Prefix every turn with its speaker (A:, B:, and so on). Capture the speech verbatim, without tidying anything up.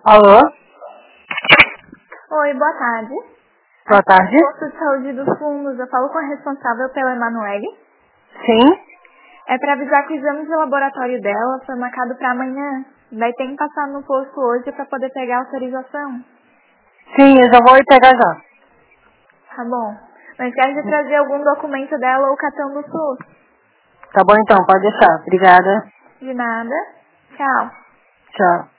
A: Alô?
B: Oi, boa tarde.
A: Boa tarde.
B: Posto de saúde dos fundos, eu falo com a responsável pela Emanuele.
A: Sim?
B: É para avisar que o exame de laboratório dela foi marcado para amanhã. Vai ter que passar no posto hoje para poder pegar a autorização.
A: Sim, eu já vou ir pegar já.
B: Tá bom. Não esquece de trazer algum documento dela ou cartão do SUS.
A: Tá bom então, pode deixar. Obrigada.
B: De nada. Tchau.
A: Tchau.